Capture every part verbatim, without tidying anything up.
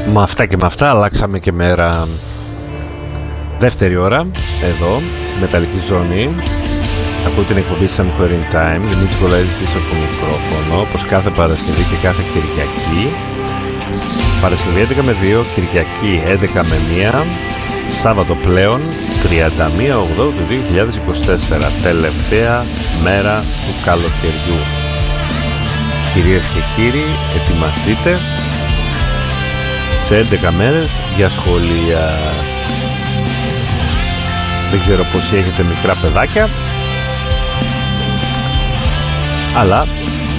Με αυτά και με αυτά αλλάξαμε και μέρα. Δεύτερη ώρα εδώ στη Μεταλλική Ζώνη. Ακούω την εκπομπή Some Quarantine Time. Δημήτρης Κολαίδης πίσω από το μικρόφωνο, όπως κάθε Παρασκευή και κάθε Κυριακή. Παρασκευή έντεκα με δύο, Κυριακή έντεκα με μία, Σάββατο πλέον τριάντα μία Οκτώβρη του δύο χιλιάδες είκοσι τέσσερα, τελευταία μέρα του καλοκαιριού. Κυρίες και κύριοι, ετοιμαστείτε σε έντεκα μέρες για σχολεία. Δεν ξέρω πόσοι έχετε μικρά παιδάκια, αλλά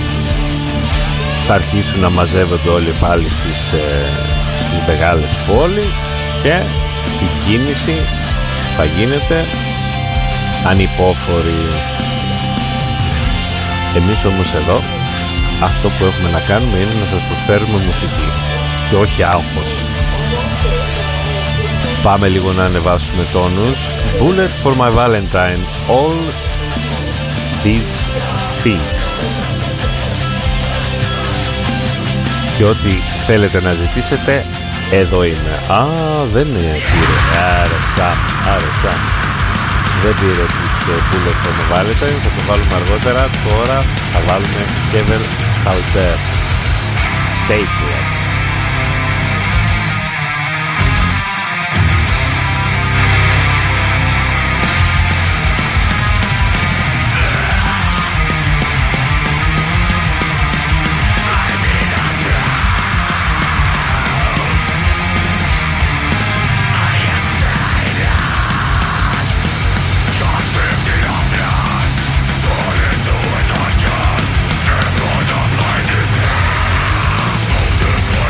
θα αρχίσουν να μαζεύονται όλοι πάλι στις, ε, στις μεγάλες πόλεις και η κίνηση θα γίνεται ανυπόφορη. Εμείς όμως εδώ αυτό που έχουμε να κάνουμε είναι να σας προσφέρουμε μουσική και όχι άγχος. Πάμε λίγο να ανεβάσουμε τόνους. Bullet for my Valentine, all these things. Και ό,τι θέλετε να ζητήσετε, εδώ είναι. Α, δεν είναι πήρε. Άρεσα, άρεσα. Δεν πήρε τις Bullet for my Valentine. Θα το βάλουμε αργότερα. Τώρα θα βάλουμε Kevin Salter. Stateless. Hold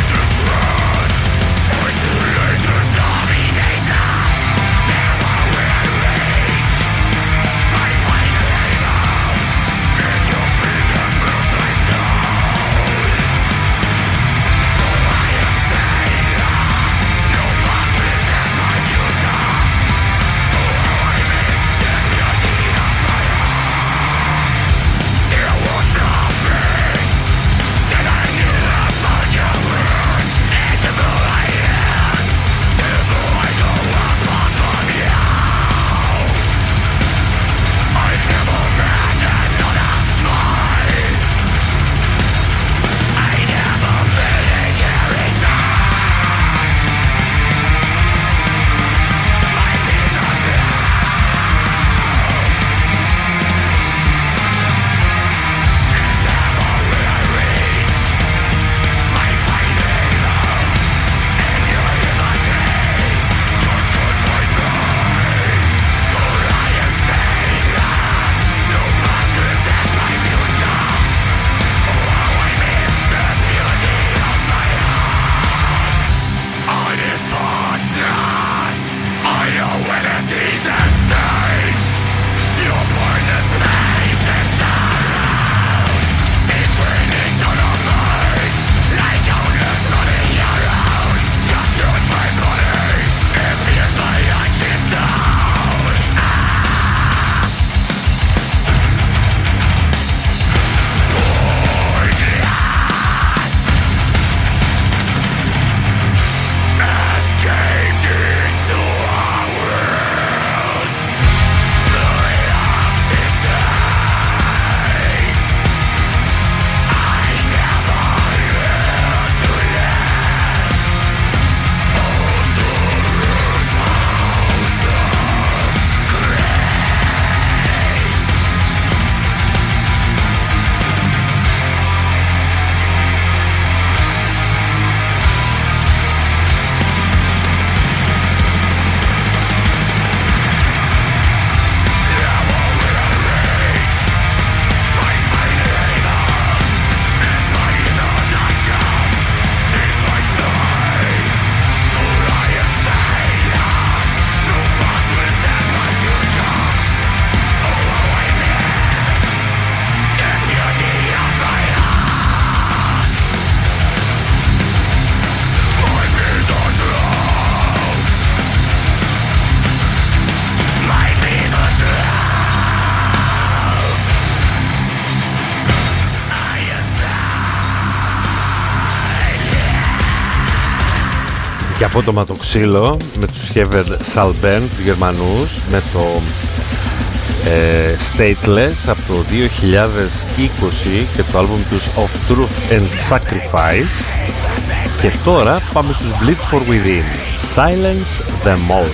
Και απότομα το ξύλο με τους Heaven Salben, τους Γερμανούς, με το ε, Stateless από το δύο χιλιάδες είκοσι και το άλμπουμ τους Of Truth and Sacrifice. Και τώρα πάμε στους Bleed For Within, Silence Them All.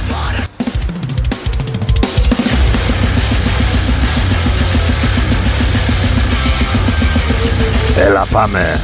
Έλα πάμε.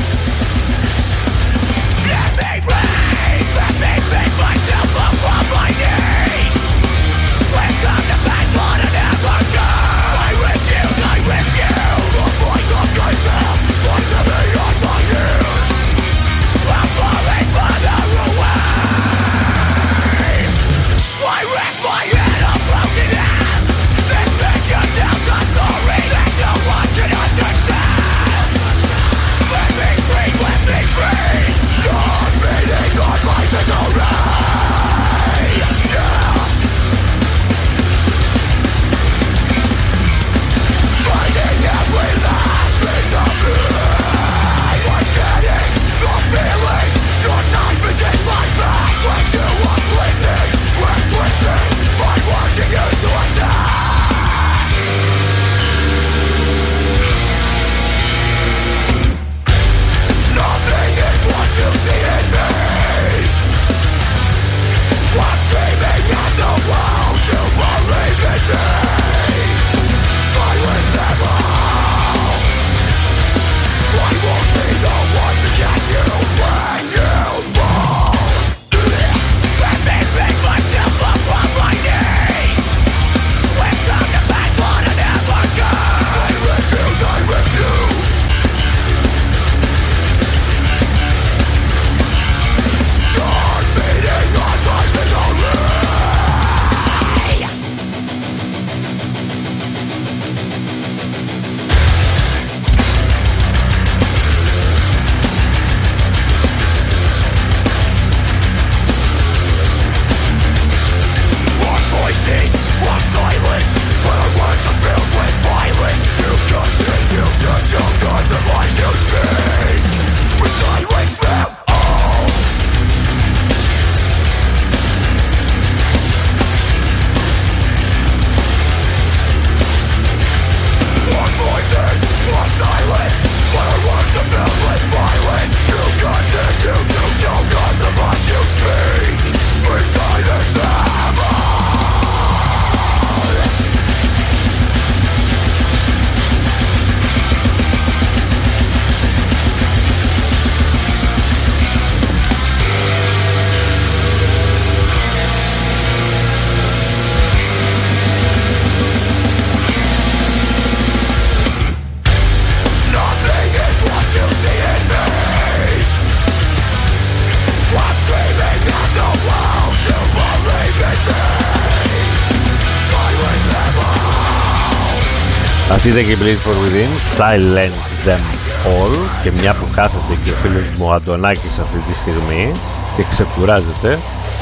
Αυτή ήταν και η Bleed For Within, Silence Them All. Και μια που κάθεται και ο φίλος μου Αντωνάκης αυτή τη στιγμή και ξεκουράζεται,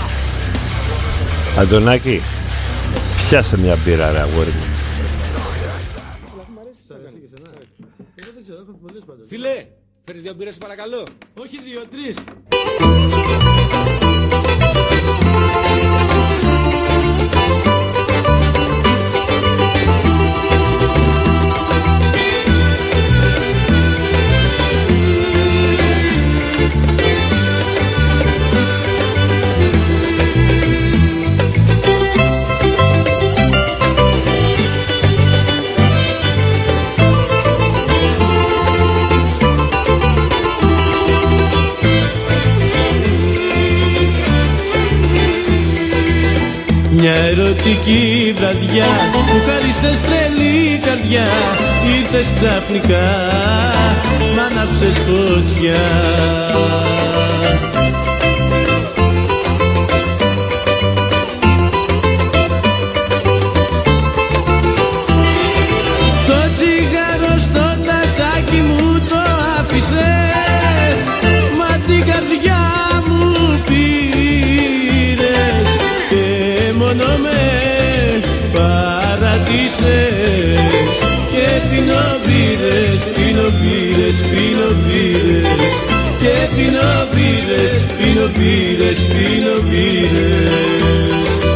Αντωνάκη, πιάσε μια μπύρα ρε αγόρι μου. Φίλε, φέρεις δύο μπύρες παρακαλώ. Όχι δύο, τρεις. Μια ερωτική βραδιά που χάρισες τρελή καρδιά, ήρθες ξαφνικά, μ' άναψες φωτιά. Το τσιγάρο στο τασάκι μου το άφησες, μα την καρδιά μου πήρες και μόνο με παρατήσες και πίνω μπύρες, πίνω μπύρες, πίνω μπύρες και πίνω μπύρες, πίνω μπύρες, πίνω μπύρες.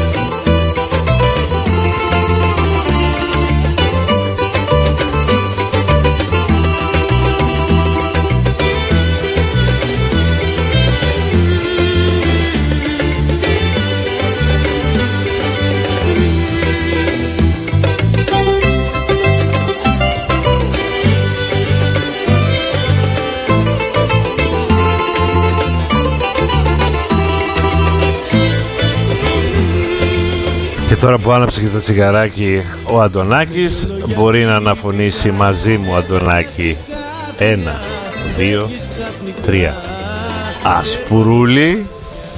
Και τώρα που άναψε και το τσιγαράκι ο Αντωνάκης, μπορεί να αναφωνήσει μαζί μου, Αντωνάκη. Ένα, δύο, τρία. Ασπουρούλη.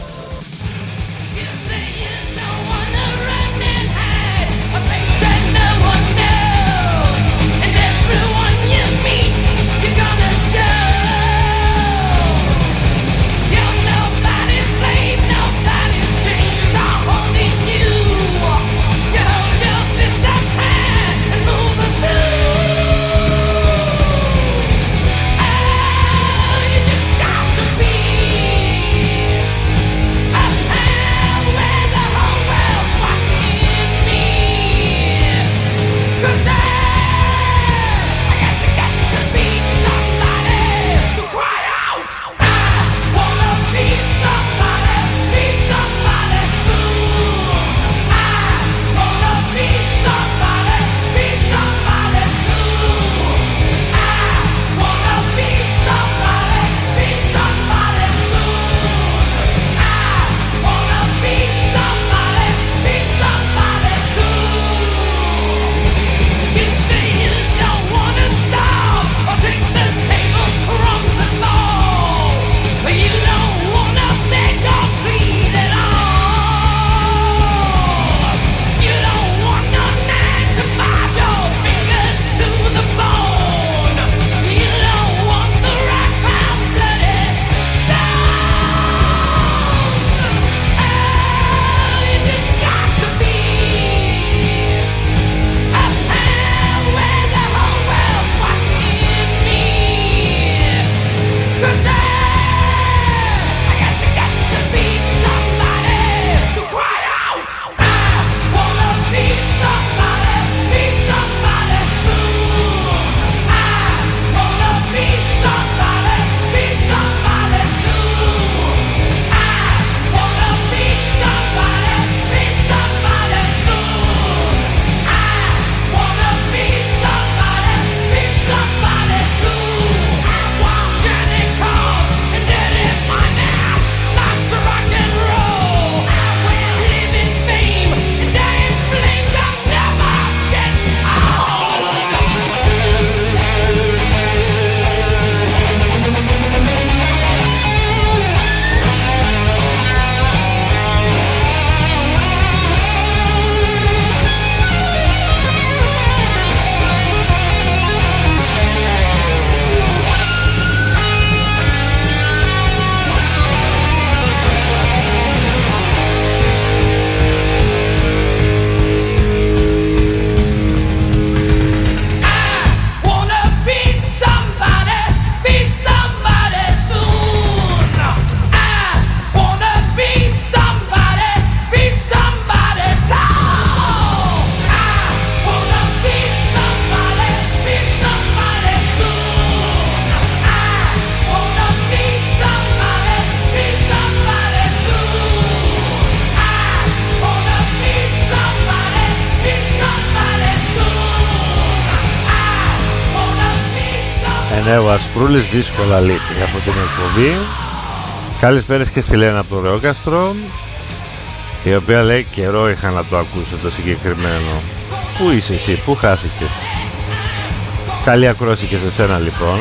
Ναι, ο Ασπρούλης δύσκολα λείπει από την εκπομπή. Καλησπέρας και στη Λένα από το Ρεόκαστρο, η οποία λέει καιρό είχα να το ακούσω το συγκεκριμένο. Πού είσαι εσύ, πού χάθηκες? Καλή ακρόαση και σε σένα λοιπόν.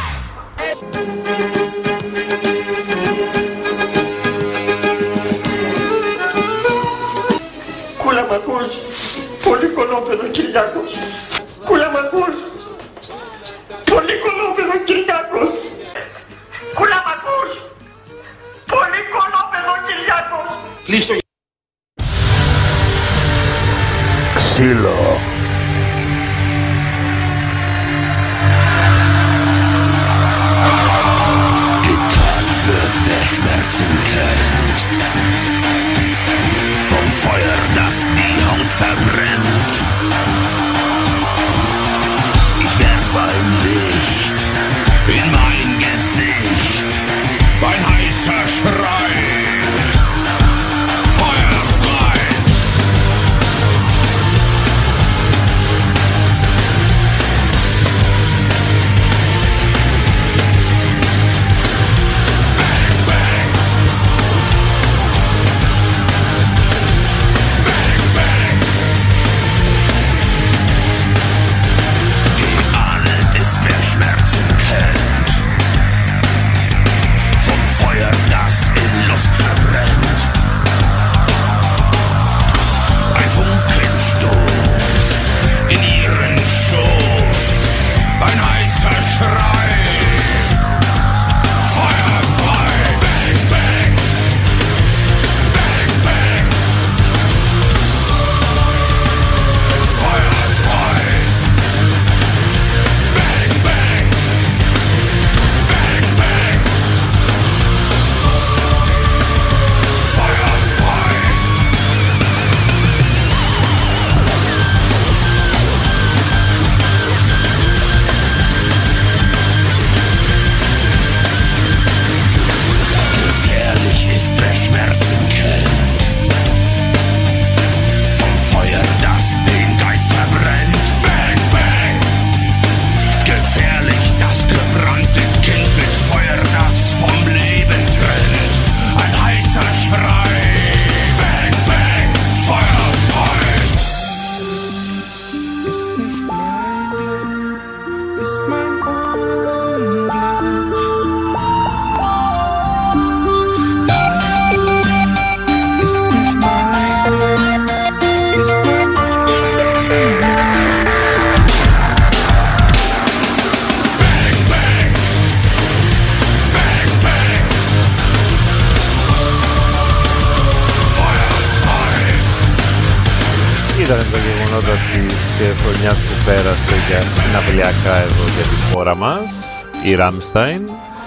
Κούλα μ' ακούς? Πολύ κολόπεδο Κυριάκος. Κούλα μ' ακούς? Πολύ κολόπεδο Κυριάκος. Κούλα μ' ακούς? Πολύ κολόπεδο Κυριάκος. Κλείστο. Ξύλο. Guitar. Schmerzen kennt, vom Feuer, das die Haut verbrennt. Ich werf ein Licht in mein Gesicht, ein heißer Schrei, Feuer frei. Schmerzen kennt, vom Feuer, das in Lust verbrennt. Ein Funkenstoß in ihren Schoß, ein heißer Schrei, Feuer frei. Bang, bang, bang, bang, Feuer frei. Bang, bang. Wer Schmerzen kennt, vom Feuer, das den Geist verbrennt. Bang, bang. Gefährlich das gebrannte Kind mit Feuer, das vom Leben trennt. Ein heißer Schrei. Bang, bang. Feuer frei. Ist nicht mein Glück, ist mein Unglück. Ήταν τα γεγονότα της χρονιάς που πέρασε για συναυλιακά εδώ για τη χώρα μας, η Rammstein.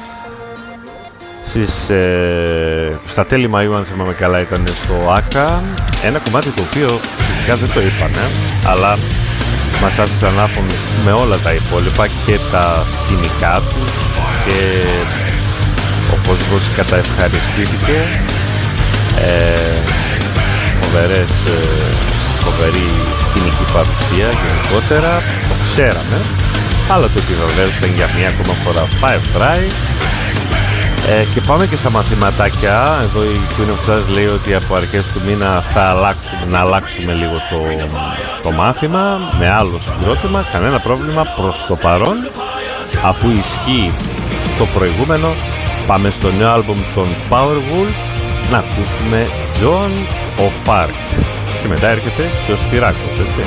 Στις, ε, στα τέλη Μαΐου, αν θυμάμαι καλά, ήταν στο ΆΚΑ. Ένα κομμάτι το οποίο φυσικά δεν το είπανε, αλλά μας άφησαν άφωνους με όλα τα υπόλοιπα και τα σκηνικά τους και ο κόσμος καταευχαριστήθηκε. Ε, φοβερές, ε, φοβερή σκηνική παρουσία γενικότερα, το ξέραμε, αλλά το επιβεβαίωσαν για μία ακόμα φορά. Firefly. Ε, και πάμε και στα μαθηματάκια. Εδώ η Queen of Stars λέει ότι από αρχές του μήνα θα αλλάξουμε, να αλλάξουμε λίγο το, το μάθημα με άλλο συγκρότημα. Κανένα πρόβλημα προς το παρόν. Αφού ισχύει το προηγούμενο, πάμε στο νέο άλμπουμ των Powerwolf να ακούσουμε Joan of Arc. Και μετά έρχεται και ο Σπυράκος, έτσι.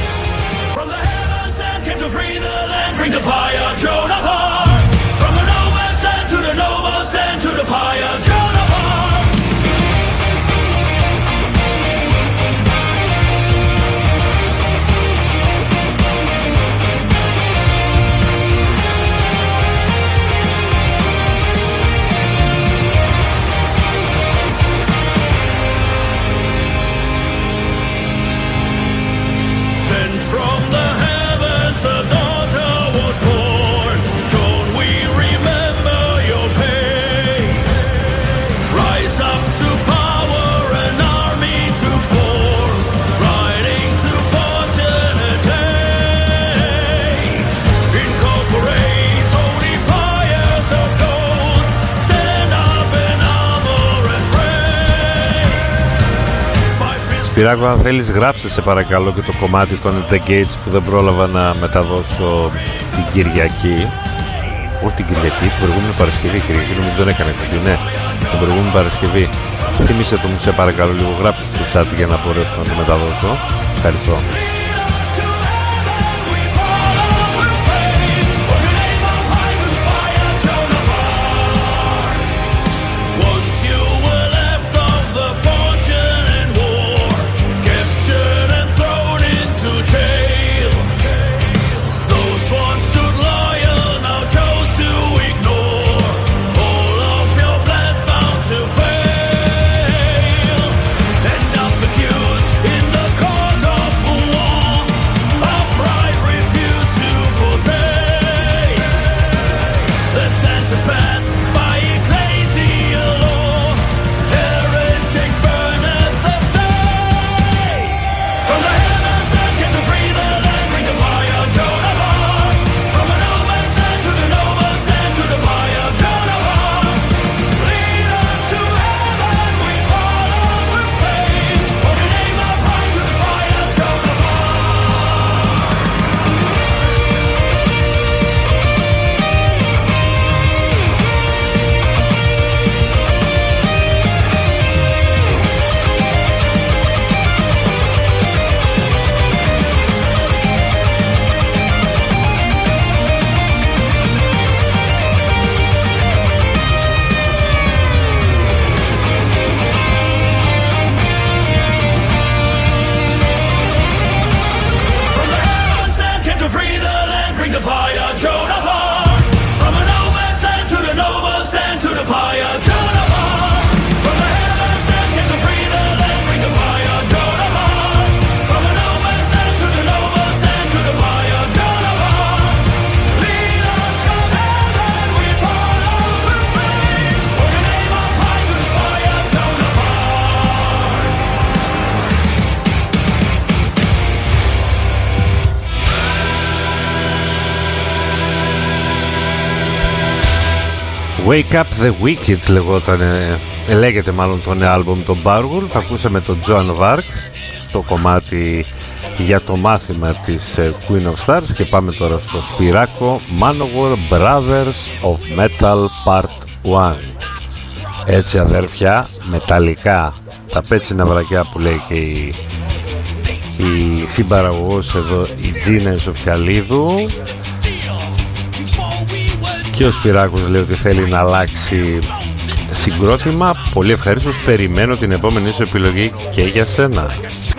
From the heavens a daughter was born. Don't we remember your face? Rise up to power, an army to form, riding to fortune and hate. Incorporate holy fires of gold, stand up in armor and praise. Σπυράκο, αν θέλεις γράψε σε παρακαλώ και το κομμάτι των The Gates που δεν πρόλαβα να μεταδώσω την Κυριακή. Όχι την Κυριακή, την προηγούμενη Παρασκευή. Κυριακή νομίζω δεν έκανε τέτοιο, ναι, την προηγούμενη Παρασκευή. Θύμισε το μου σε παρακαλώ λίγο, γράψε στο chat για να μπορέσω να το μεταδώσω. Ευχαριστώ. To Wake Up The Wicked λεγόταν, ε, λέγεται μάλλον το νέο άλμπουμ των Bargool. Θα ακούσαμε τον Joan Vark στο κομμάτι για το μάθημα της ε, Queen of Stars και πάμε τώρα στο Σπυράκο Manowar Brothers of Metal Part ένα. Έτσι αδέρφια, μεταλλικά, τα πέτσινα βρακιά που λέει και η, η συμπαραγωγός εδώ, η Τζίνα Ισοφιαλίδου. Και ο Σπυράκος λέει ότι θέλει να αλλάξει συγκρότημα. Πολύ ευχαρίστως, περιμένω την επόμενη σου επιλογή και για σένα.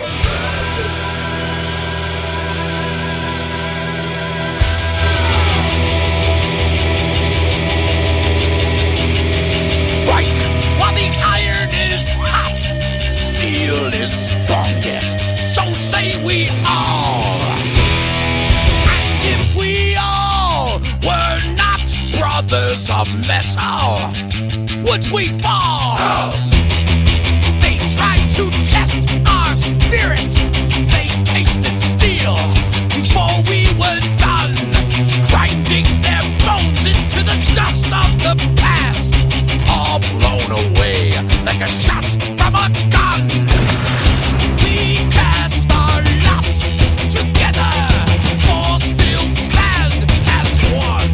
Of metal, would we fall? They tried to test our spirit. They tasted steel before we were done, grinding their bones into the dust of the past, all blown away like a shot from a gun. We cast our lot together, for still stand as one.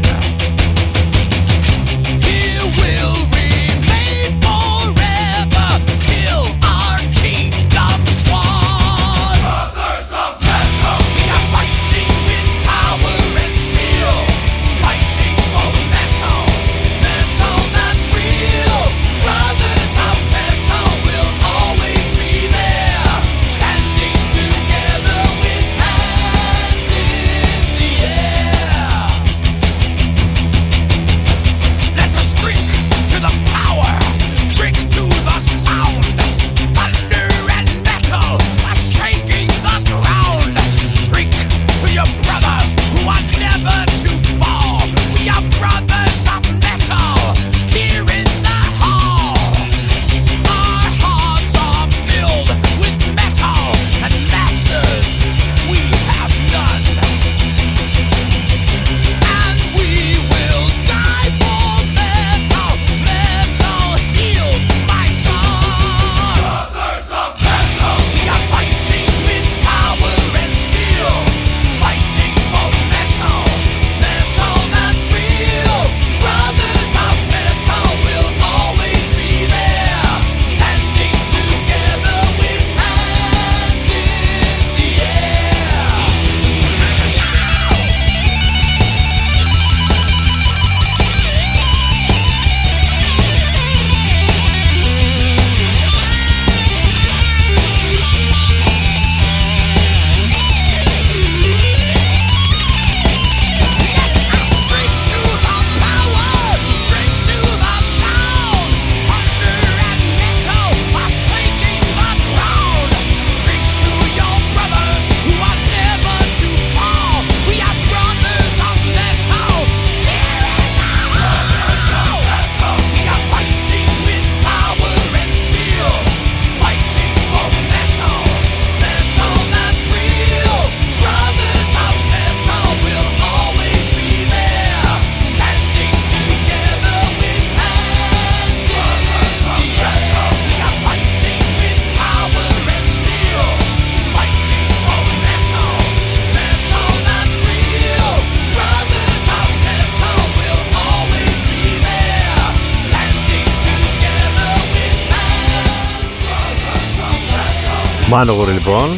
Manowar λοιπόν,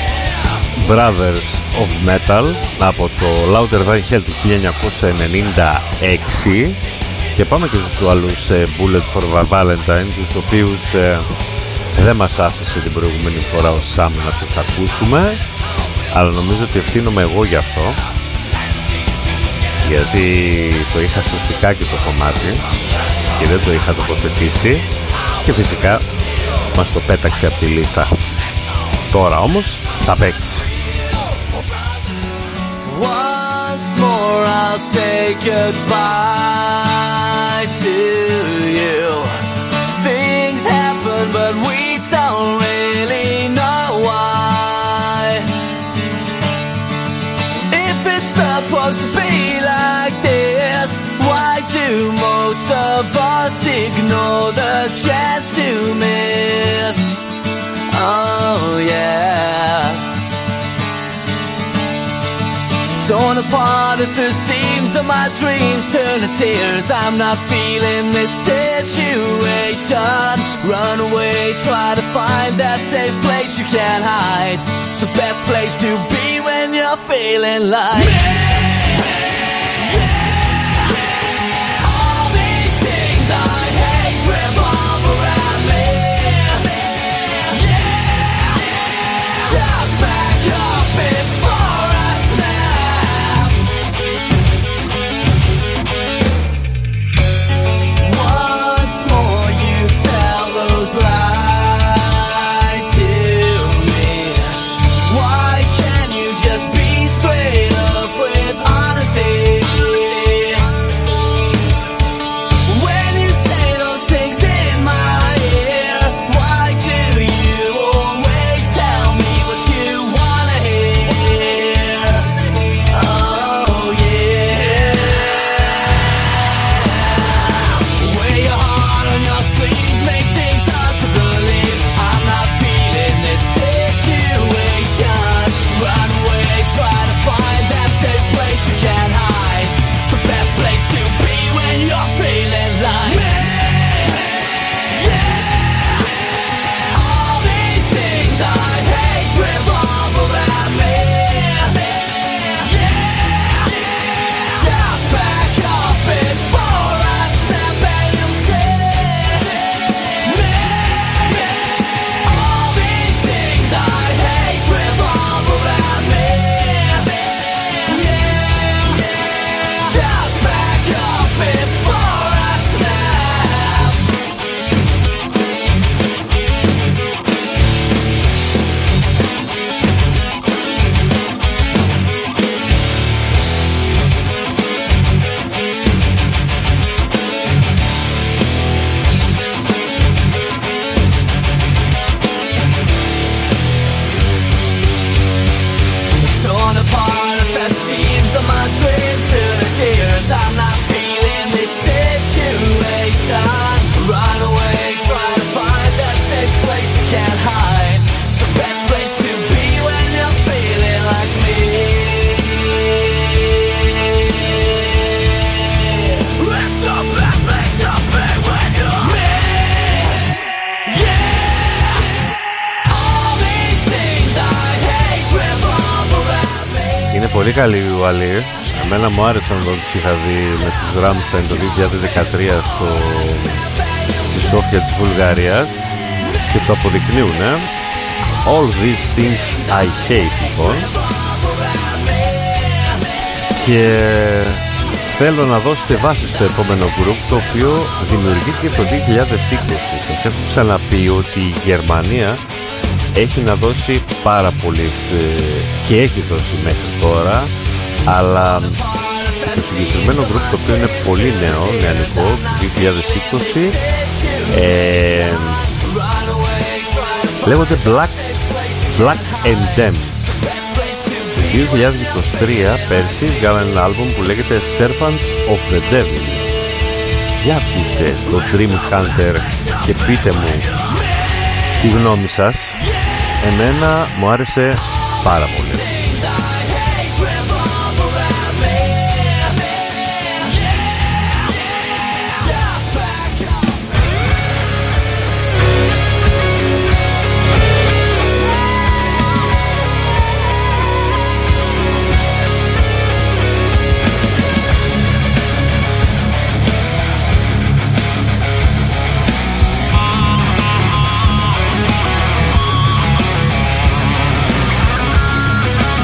Brothers of Metal, από το Louder Than Hell του χίλια εννιακόσια ενενήντα έξι. Και πάμε και στους άλλους ε, Bullet for Valentine, τους οποίους ε, δεν μας άφησε την προηγούμενη φορά ο Sam να τους ακούσουμε, αλλά νομίζω ότι ευθύνομαι εγώ γι' αυτό, γιατί το είχα στο στικάκι το κομμάτι και δεν το είχα τοποθετήσει και φυσικά μας το πέταξε από τη λίστα. Τώρα όμως θα παίξει. Once more I'll say goodbye to you. Things happen but we don't really know why. If it's supposed to be like this, why do most most of us ignore the chance to miss. Oh yeah. Torn apart at the seams of my dreams turn to tears. I'm not feeling this situation. Run away, try to find that safe place you can't hide. It's the best place to be when you're feeling like me. Yeah. All these things I hate revolve around me. Yeah. Just back up before I snap. Once more you tell those lies to me. Why can't you just be straight up with honesty? When you say those things in my ear, why do you always tell me what you wanna hear? Oh yeah. Wear your heart on your sleeve, make things hard to believe. I'm not feeling this situation. Run away, try to find that safe place you can't hide. It's the best place to be when you're feeling like me. Yeah. All these things I hate revolve around me. Yeah. Just back up before I snap and you'll see me. All these things I hate revolve around me. Yeah. Just back up before I snap. Torn apart at the seams of my dreams to the tears. I'm not feeling this situation. Run away, try to find that safe place you can't hide. It's the best place to be when you're feeling like me. It's the best place to be when you're me. Yeah. All these things I hate revolve around me. Είναι πολύ καλή η Ουαλή. Εμένα μου άρεσαν όταν τους είχα δει με τους Rammstein το δύο χιλιάδες δεκατρία στο... στη Σόφια της Βουλγαρίας και το αποδεικνύουν. ε. All these things I hate, λοιπόν. Και θέλω να δώσετε βάση στο επόμενο group, το οποίο δημιουργήθηκε το δύο χιλιάδες είκοσι. Σας έχω ξαναπεί ότι η Γερμανία έχει να δώσει πάρα πολύ και έχει δώσει μέχρι τώρα, αλλά το συγκεκριμένο group, το οποίο είναι πολύ νέο, νεανικό, το δύο χιλιάδες είκοσι, ε, λέγονται Black, Black and Dem. Το δύο χιλιάδες είκοσι τρία πέρσι βγάλαν ένα άλμπουμ που λέγεται Servants of the Devil. Για ακούστε το Dream Hunter και πείτε μου τη γνώμη σας. Εμένα μου άρεσε πάρα πολύ. Yeah.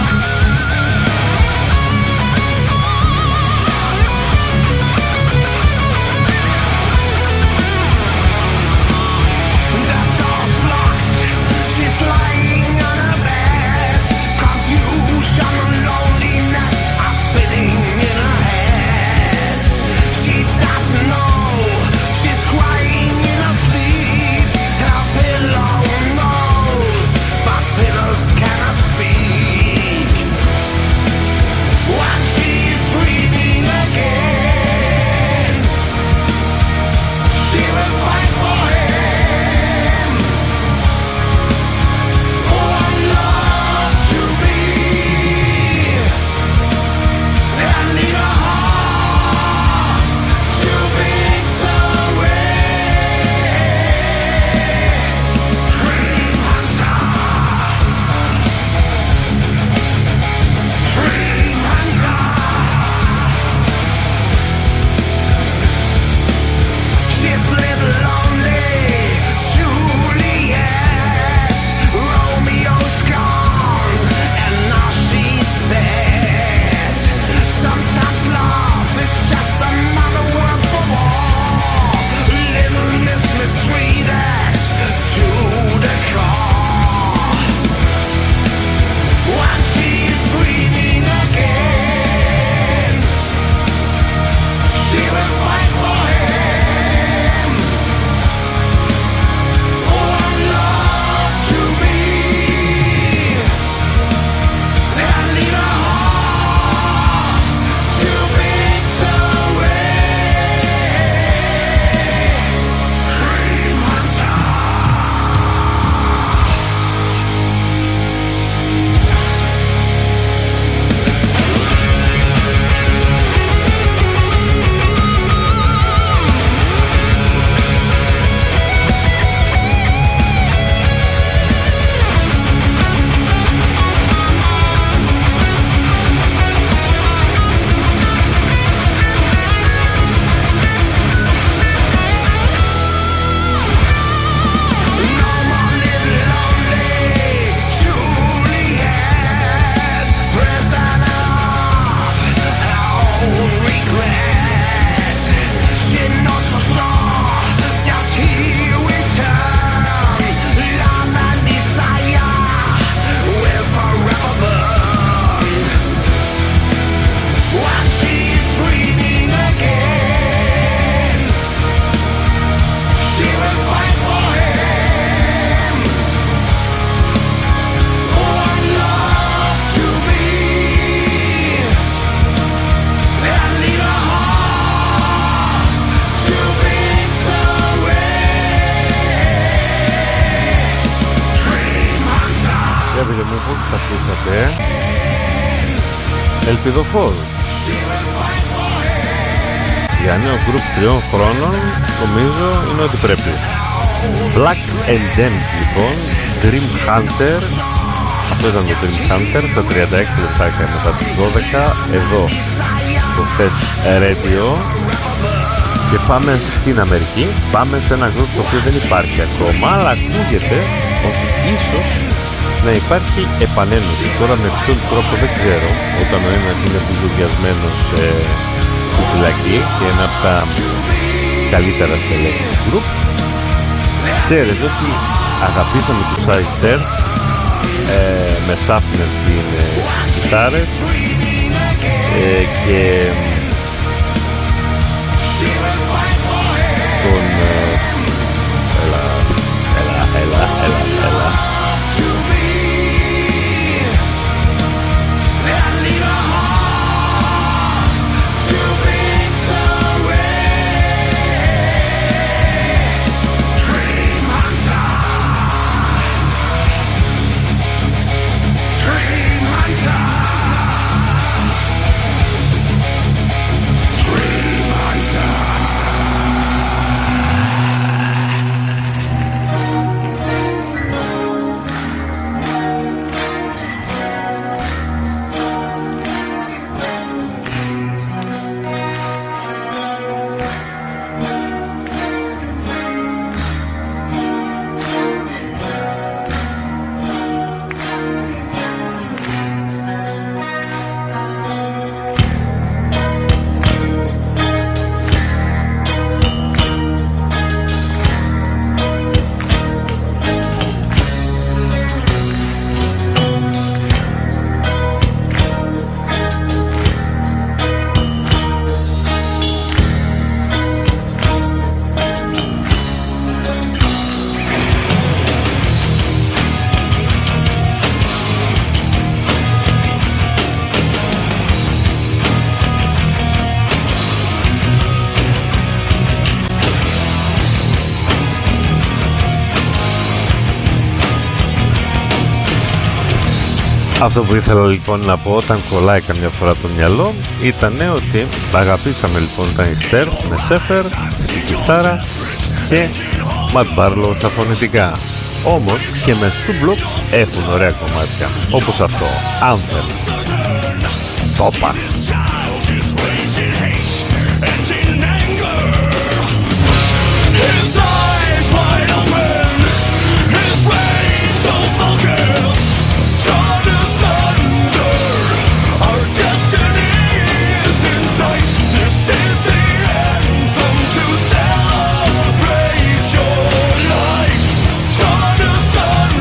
αγαπητοί μου, πώς τους ακούσατε? Ελπιδοφόρους. Για νέο γκρουπ τριών χρόνων νομίζω είναι ότι πρέπει. Black and Damned λοιπόν, Dream Hunter. Αυτό ήταν το Dream Hunter στα τριάντα έξι λεπτάκια μετά τις δώδεκα εδώ στο Fest Radio. Και πάμε στην Αμερική. Πάμε σε ένα γκρουπ το οποίο δεν υπάρχει ακόμα, αλλά ακούγεται ότι ίσως να υπάρχει επανένωση. Τώρα με ποιον τρόπο δεν ξέρω, όταν ο ένας είναι μπουζουριασμένος ε, στη φυλακή και ένα από τα καλύτερα στελέχη του γκρουπ. Ξέρετε ότι αγαπήσαμε τους Ice Earth ε, με Σάπνερ στην, ε, στις κιθάρες ε, και τον ε, έλα, έλα, έλα, έλα, έλα. Αυτό που ήθελα λοιπόν να πω όταν κολλάει καμιά φορά το μυαλό ήταν ότι αγαπήσαμε λοιπόν τα Easter με Σέφερ στην κιθάρα και Ματ Μπάρλο στα φωνητικά. Όμως και με Στούμπλοκ έχουν ωραία κομμάτια όπως αυτό, Anthem. Τόπα.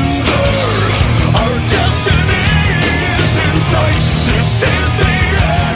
This is the end.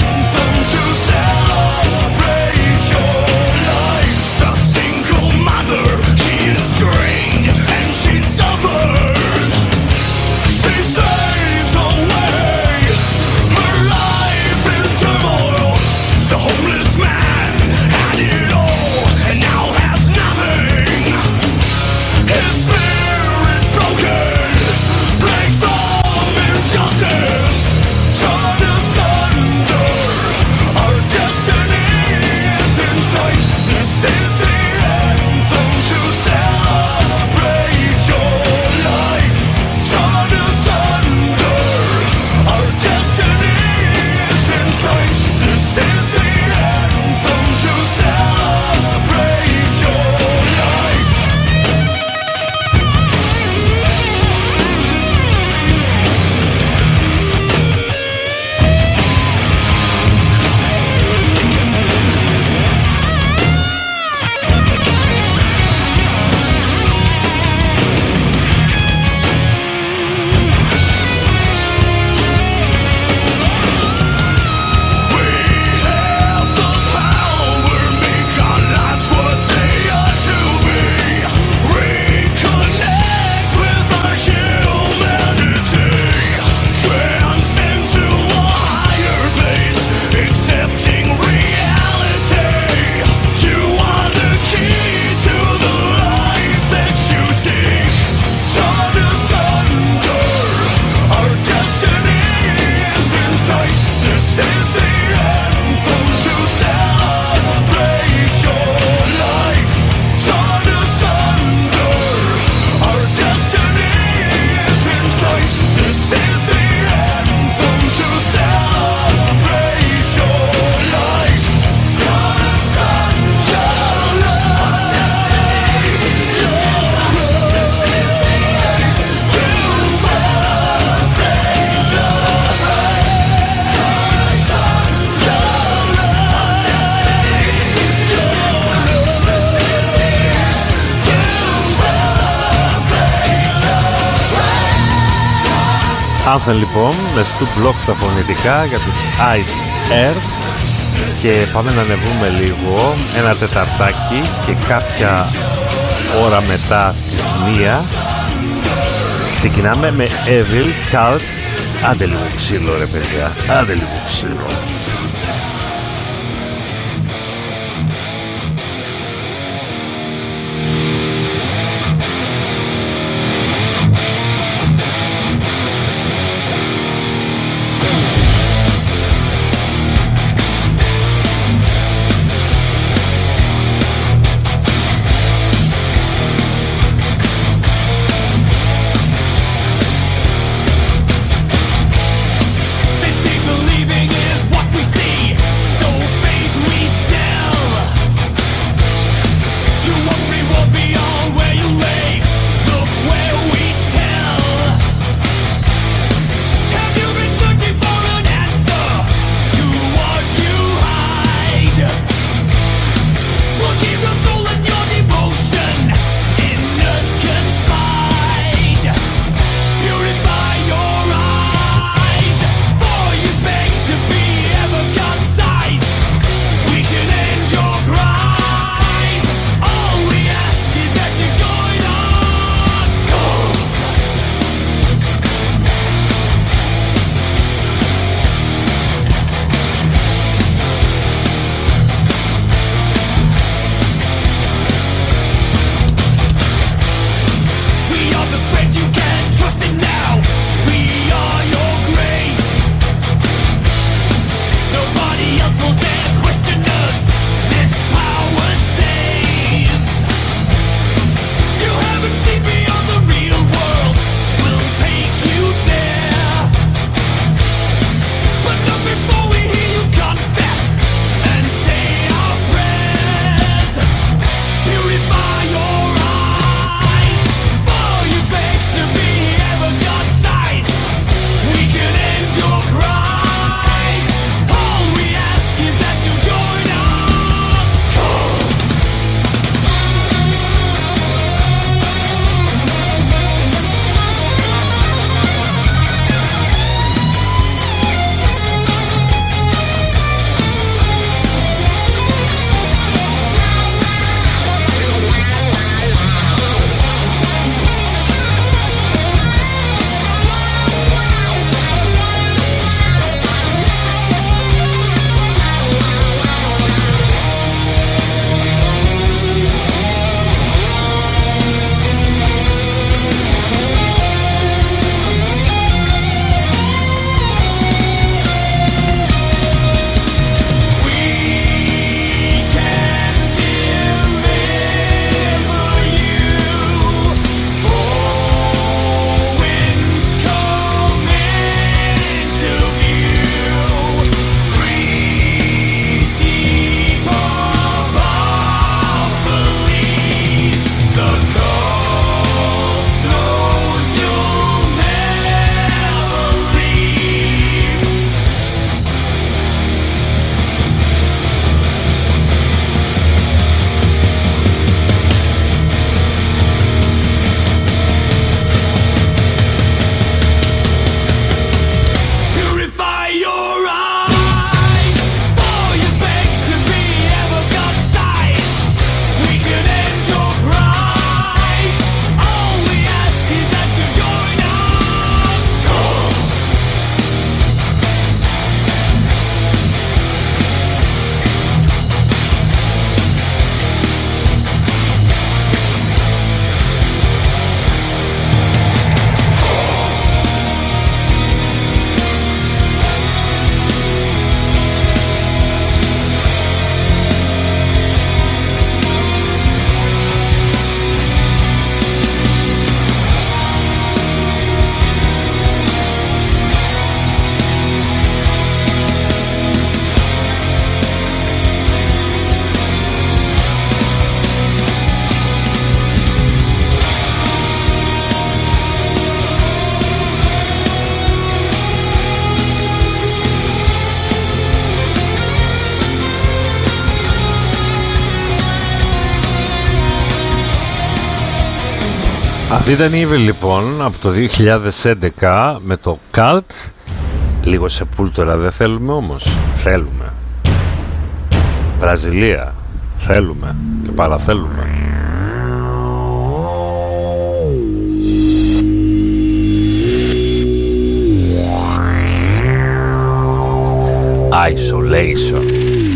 Anthem λοιπόν, με Stu Block στα φωνητικά για τους Iced Earth. Και πάμε να ανεβούμε λίγο ένα τεταρτάκι και κάποια ώρα μετά τις μία ξεκινάμε με Evil Cult. Άντε λίγο ξύλο ρε παιδιά, άντε λίγο ξύλο. They say believing is what Αυτή ήταν η Evil λοιπόν από το δύο χιλιάδες έντεκα με το Cult. Λίγο Sepultura δεν θέλουμε όμως. Θέλουμε. Βραζιλία. Θέλουμε και παραθέλουμε. Isolation.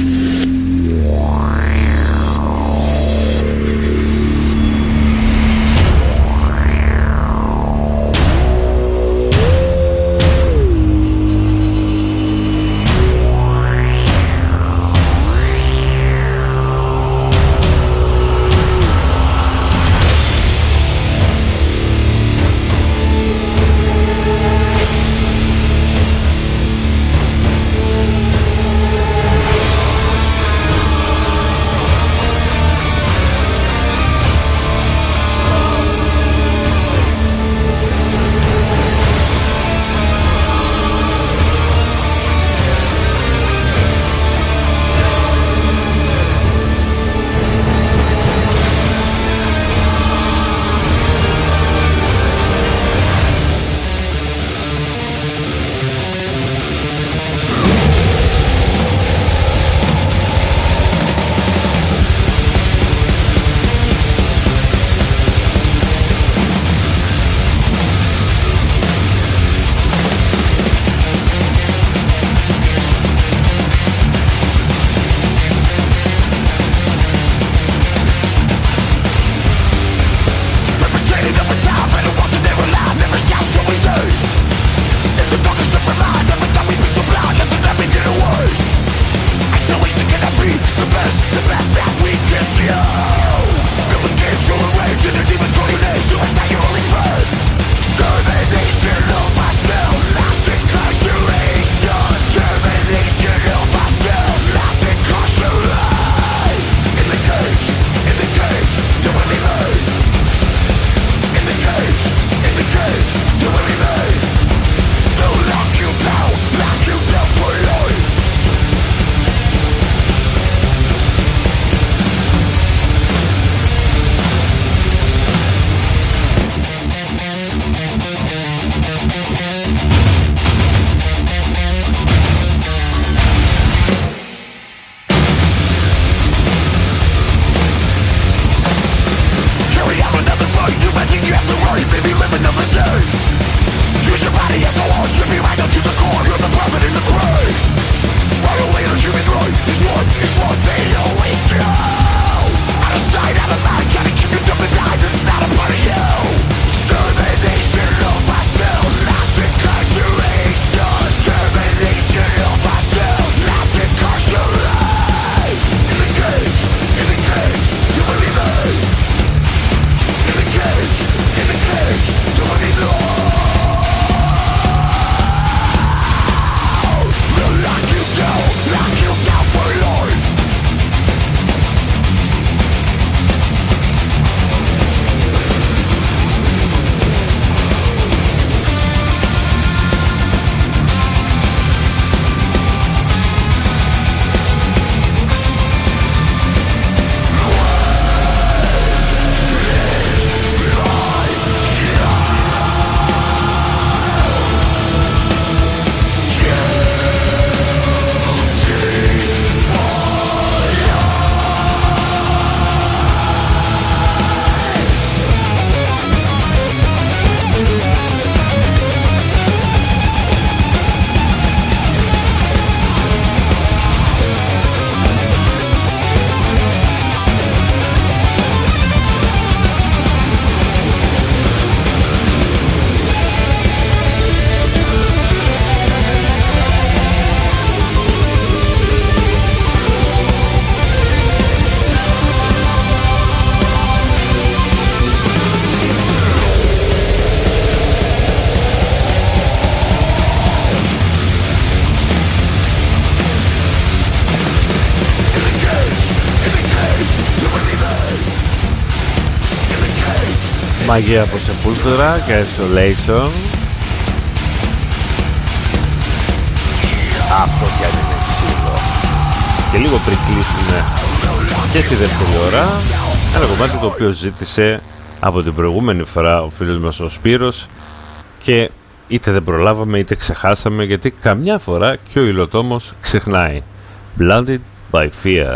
Μαγεία από Sepultura και Isolation. Αυτό κι αν είναι ξύλο. Και λίγο πριν κλείσουμε και τη δεύτερη ώρα, ένα κομμάτι το οποίο ζήτησε από την προηγούμενη φορά ο φίλος μας ο Σπύρος, και είτε δεν προλάβαμε είτε ξεχάσαμε, γιατί καμιά φορά και ο υλοτόμος ξεχνάει. Blinded by Fear.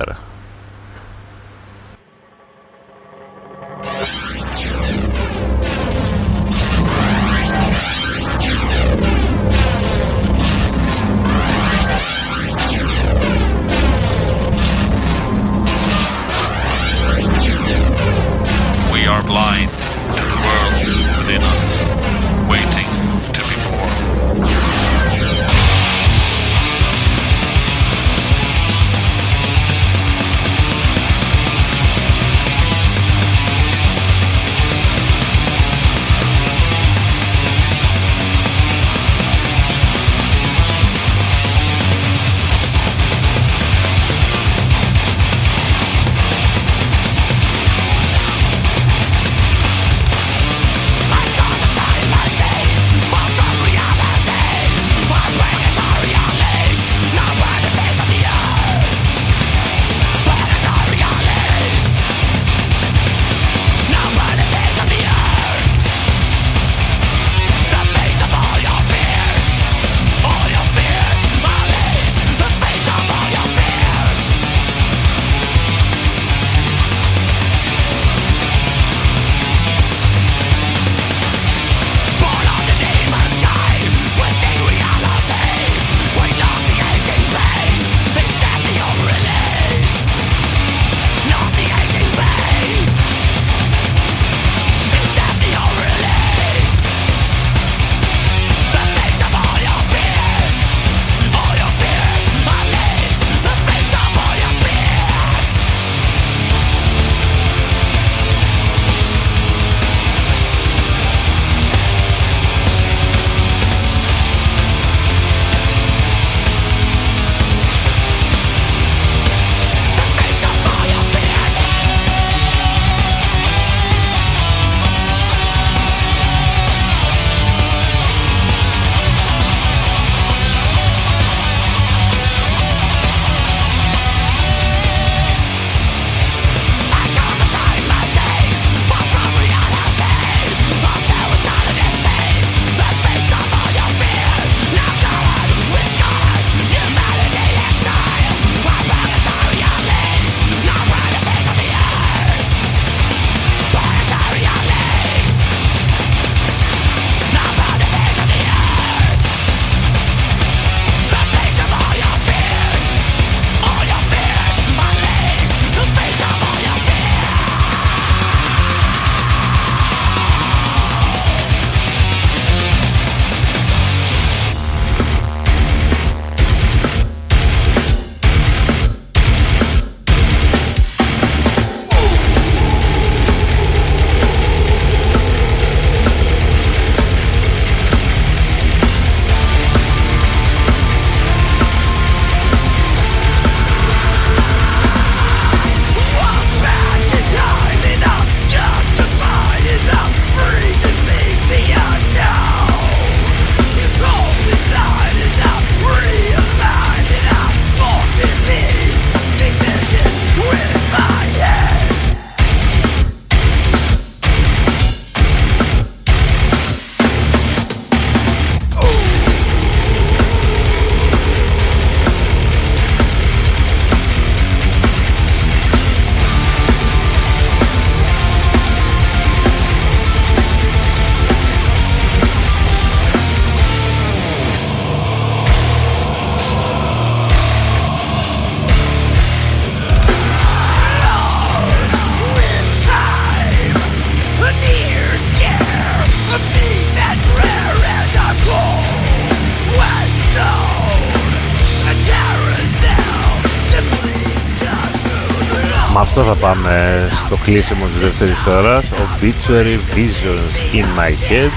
Με αυτό θα πάμε στο κλείσιμο της δεύτερης ώρας. Obituary Visions in My Head.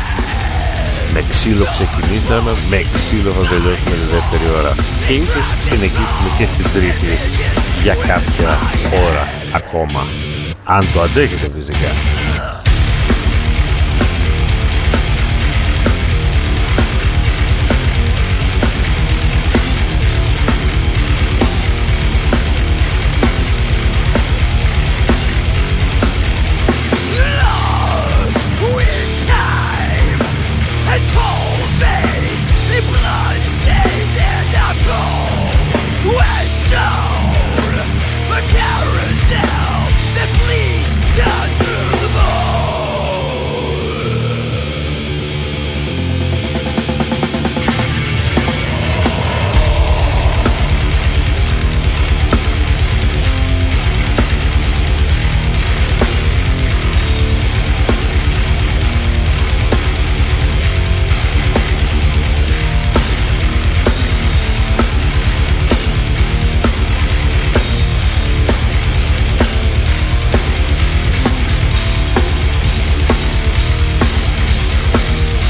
Με ξύλο ξεκινήσαμε, με ξύλο θα τελειώσουμε τη δεύτερη ώρα. Και ίσως συνεχίσουμε και στην τρίτη για κάποια ώρα ακόμα. Αν το αντέχετε φυσικά.